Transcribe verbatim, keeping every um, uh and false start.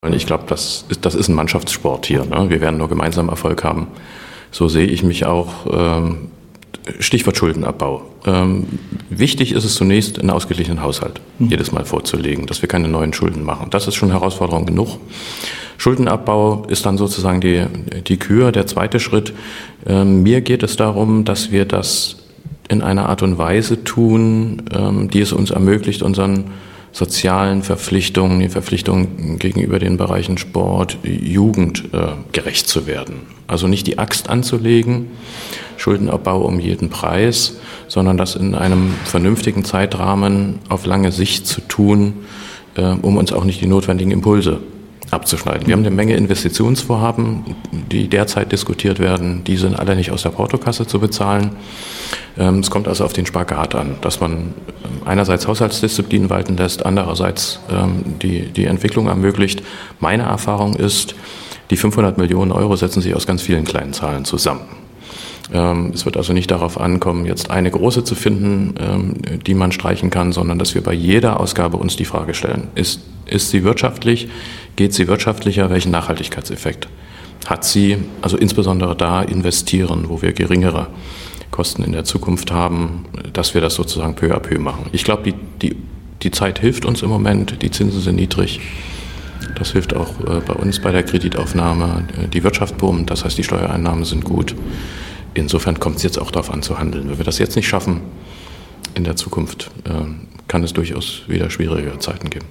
Ich glaube, das ist, das ist ein Mannschaftssport hier. Ne? Wir werden nur gemeinsam Erfolg haben. So sehe ich mich auch. Ähm, Stichwort Schuldenabbau. Ähm, wichtig ist es zunächst, einen ausgeglichenen Haushalt mhm. jedes Mal vorzulegen, dass wir keine neuen Schulden machen. Das ist schon Herausforderung genug. Schuldenabbau ist dann sozusagen die, die Kür, der zweite Schritt. Ähm, mir geht es darum, dass wir das in einer Art und Weise tun, ähm, die es uns ermöglicht, unseren sozialen Verpflichtungen, die Verpflichtungen gegenüber den Bereichen Sport, Jugend äh, gerecht zu werden. Also nicht die Axt anzulegen, Schuldenabbau um jeden Preis, sondern das in einem vernünftigen Zeitrahmen auf lange Sicht zu tun, äh, um uns auch nicht die notwendigen Impulse abzuschneiden. Wir haben eine Menge Investitionsvorhaben, die derzeit diskutiert werden. Die sind alle nicht aus der Portokasse zu bezahlen. Es kommt also auf den Spagat an, dass man einerseits Haushaltsdisziplin walten lässt, andererseits die, die Entwicklung ermöglicht. Meine Erfahrung ist, die fünfhundert Millionen Euro setzen sich aus ganz vielen kleinen Zahlen zusammen. Es wird also nicht darauf ankommen, jetzt eine große zu finden, die man streichen kann, sondern dass wir bei jeder Ausgabe uns die Frage stellen, ist, ist sie wirtschaftlich, geht sie wirtschaftlicher, welchen Nachhaltigkeitseffekt hat sie, also insbesondere da investieren, wo wir geringere Kosten in der Zukunft haben, dass wir das sozusagen peu à peu machen. Ich glaube, die, die, die Zeit hilft uns im Moment, die Zinsen sind niedrig. Das hilft auch bei uns bei der Kreditaufnahme. Die Wirtschaft boomt, das heißt, die Steuereinnahmen sind gut. Insofern kommt es jetzt auch darauf an zu handeln. Wenn wir das jetzt nicht schaffen, in der Zukunft äh, kann es durchaus wieder schwierige Zeiten geben.